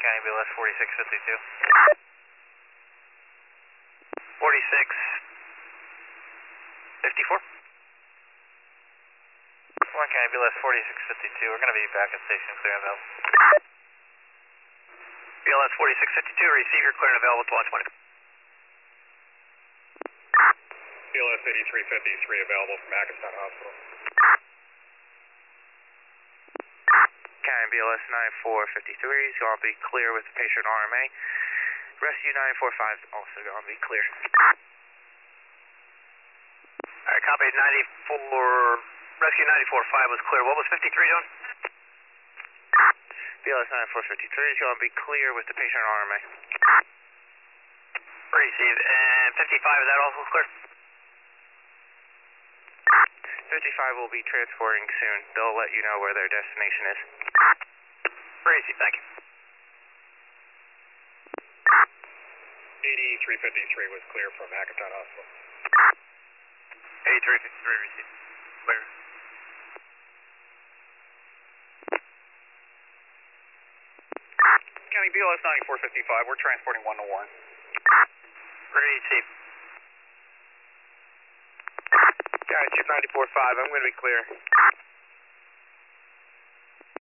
County BLS 4652. 4654. 1 County BLS 4652. We're going to be back at station clear and available. BLS 4652, receive your clear and available to 120. BLS 8353 available from Hackensack Hospital. County BLS 9453 is going to be clear with the patient RMA. Rescue 945 is also going to be clear. Alright, copy 94, rescue 945 was clear. What was 53 doing? BLS 9453 is going to be clear with the patient RMA. Receive. And 55, is that also clear? 55 will be transporting soon. They'll let you know where their destination is. Receive, thank you. 8353 was clear from Hackensack Hospital. 8353 receive. Clear. County BLS 9455, we're transporting 1 to Warren. Receive. County 2945, I'm going to be clear.